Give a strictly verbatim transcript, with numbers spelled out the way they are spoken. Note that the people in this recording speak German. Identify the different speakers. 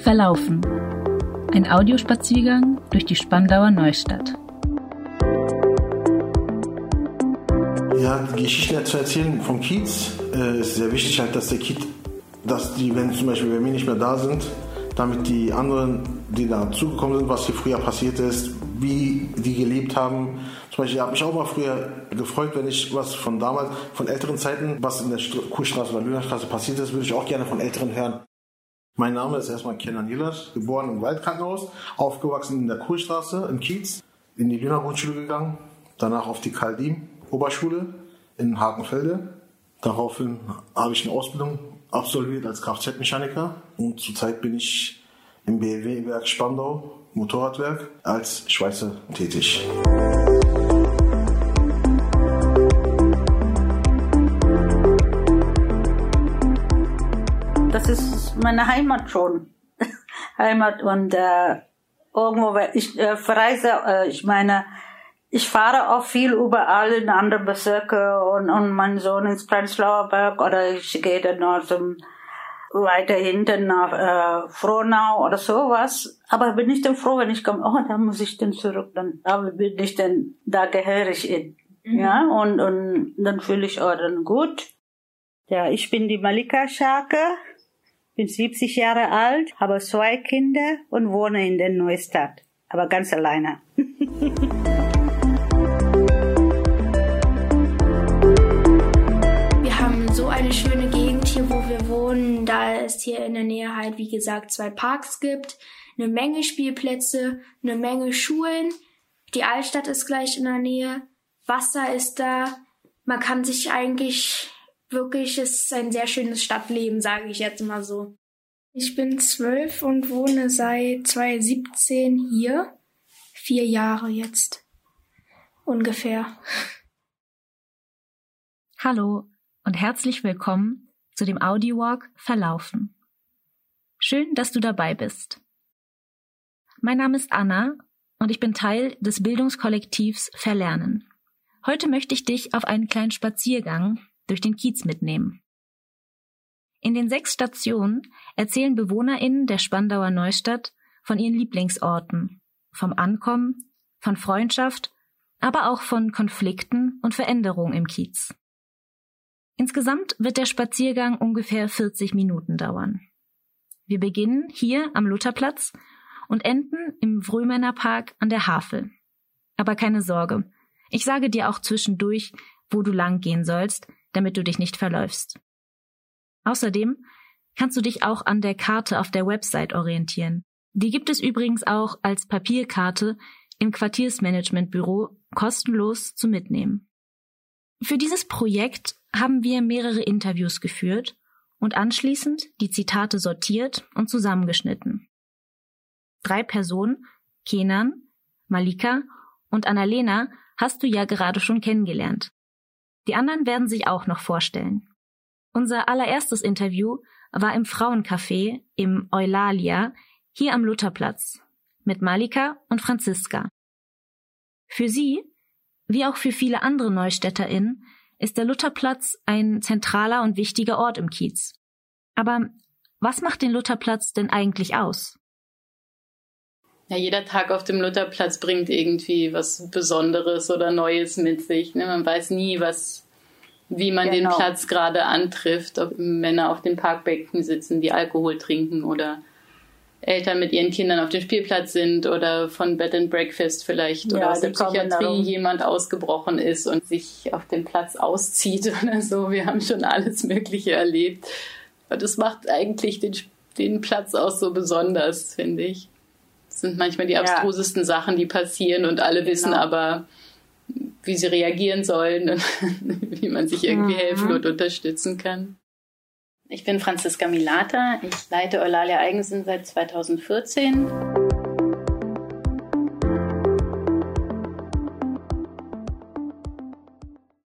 Speaker 1: Verlaufen. Ein Audiospaziergang durch die Spandauer Neustadt.
Speaker 2: Ja, die Geschichten zu erzählen vom Kiez äh, ist sehr wichtig, halt, dass der Kiez, dass die, wenn zum Beispiel bei mir nicht mehr da sind, damit die anderen, die dazugekommen sind, was hier früher passiert ist, wie die gelebt haben. Zum Beispiel, ich habe mich auch mal früher gefreut, wenn ich was von damals, von älteren Zeiten, was in der St- Kuhstraße oder Löhnerstraße passiert ist, würde ich auch gerne von Älteren hören. Mein Name ist erstmal Kenan Yilmaz, geboren im Waldkrankenhaus, aufgewachsen in der Kuhstraße im Kiez, in die Lüner Grundschule gegangen, danach auf die Karl-Diem Oberschule in Hakenfelde. Daraufhin habe ich eine Ausbildung absolviert als Kfz-Mechaniker und zurzeit bin ich im B M W-Werk Spandau, Motorradwerk, als Schweißer tätig.
Speaker 3: Das ist meine Heimat schon. Heimat und äh, irgendwo, ich äh, verreise, äh, ich meine, ich fahre auch viel überall in andere Bezirke und, und mein Sohn ins Prenzlauer Berg oder ich gehe dann noch zum, weiter hinten nach äh, Frohnau oder sowas. Aber bin ich dann froh, wenn ich komme, oh, da muss ich dann zurück, dann da bin ich dann, da gehöre ich in. Mhm. Ja, und, und dann fühle ich auch dann gut. Ja, ich bin die Malika Scharke, bin siebzig Jahre alt, habe zwei Kinder und wohne in der Neustadt, aber ganz alleine.
Speaker 4: Wir haben so eine schöne Gegend hier, wo wir wohnen, da es hier in der Nähe halt, wie gesagt, zwei Parks gibt, eine Menge Spielplätze, eine Menge Schulen, die Altstadt ist gleich in der Nähe, Wasser ist da, man kann sich eigentlich wirklich, es ist ein sehr schönes Stadtleben, sage ich jetzt mal so. Ich bin zwölf und wohne seit zweitausendsiebzehn hier. Vier Jahre jetzt. Ungefähr.
Speaker 1: Hallo und herzlich willkommen zu dem Audiowalk Verlaufen. Schön, dass du dabei bist. Mein Name ist Anna und ich bin Teil des Bildungskollektivs Verlernen. Heute möchte ich dich auf einen kleinen Spaziergang durch den Kiez mitnehmen. In den sechs Stationen erzählen BewohnerInnen der Spandauer Neustadt von ihren Lieblingsorten, vom Ankommen, von Freundschaft, aber auch von Konflikten und Veränderungen im Kiez. Insgesamt wird der Spaziergang ungefähr vierzig Minuten dauern. Wir beginnen hier am Lutherplatz und enden im Vrömener Park an der Havel. Aber keine Sorge, ich sage dir auch zwischendurch, wo du lang gehen sollst, damit du dich nicht verläufst. Außerdem kannst du dich auch an der Karte auf der Website orientieren. Die gibt es übrigens auch als Papierkarte im Quartiersmanagementbüro kostenlos zu mitnehmen. Für dieses Projekt haben wir mehrere Interviews geführt und anschließend die Zitate sortiert und zusammengeschnitten. Drei Personen, Kenan, Malika und Annalena, hast du ja gerade schon kennengelernt. Die anderen werden sich auch noch vorstellen. Unser allererstes Interview war im Frauencafé im Eulalia, hier am Lutherplatz, mit Malika und Franziska. Für sie, wie auch für viele andere NeustädterInnen, ist der Lutherplatz ein zentraler und wichtiger Ort im Kiez. Aber was macht den Lutherplatz denn eigentlich aus?
Speaker 5: Ja, jeder Tag auf dem Lutherplatz bringt irgendwie was Besonderes oder Neues mit sich. Ne? Man weiß nie, was, wie man genau. den Platz gerade antrifft. Ob Männer auf den Parkbänken sitzen, die Alkohol trinken oder Eltern mit ihren Kindern auf dem Spielplatz sind oder von Bed and Breakfast vielleicht ja, oder aus der Psychiatrie jemand ausgebrochen ist und sich auf dem Platz auszieht oder so. Wir haben schon alles Mögliche erlebt. Und das macht eigentlich den, den Platz auch so besonders, finde ich. Das sind manchmal die abstrusesten ja. Sachen, die passieren und alle wissen genau. aber, wie sie reagieren sollen und wie man sich irgendwie mhm. helfen und unterstützen kann. Ich bin Franziska Milata, ich leite Eulalia Eigensinn seit zweitausendvierzehn.